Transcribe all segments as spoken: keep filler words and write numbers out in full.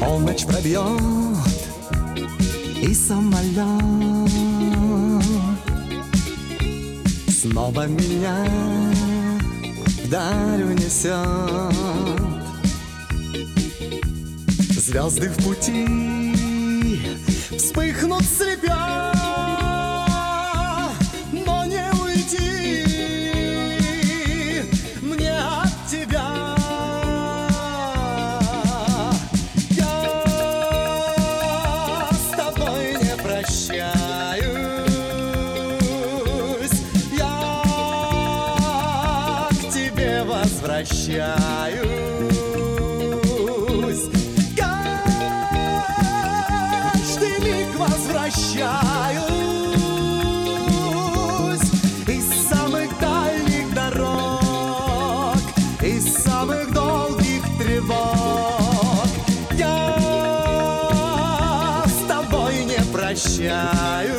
Полночь пробьет и самолет снова меня вдаль унесет. Звезды в пути вспыхнут слепя, но не уйти мне от тебя. Я с тобой не прощаюсь, я к тебе возвращаюсь. Возвращаюсь из самых дальних дорог, из самых долгих тревог. Я с тобой не прощаюсь.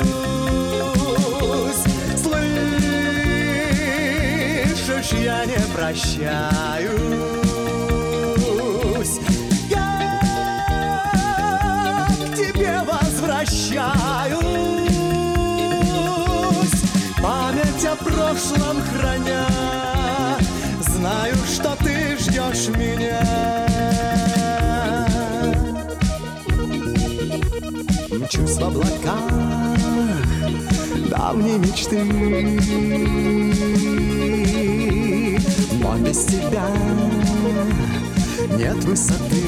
Слышишь, я не прощаюсь. Память о прошлом храня, знаю, что ты ждешь меня. Мчусь в облаках давней мечты, но без тебя нет высоты.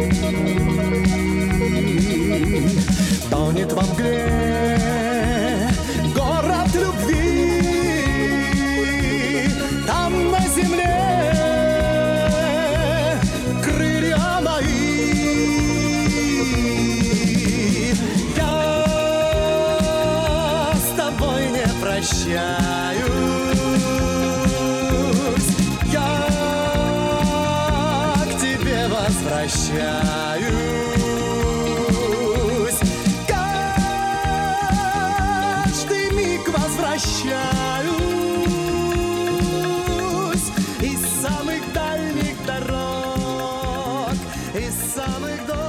Тонет во мгле город любви, там на земле крылья мои. Я с тобой не прощаюсь, я к тебе возвращаюсь. Возвращаюсь из самых дальних дорог, из самых долгих.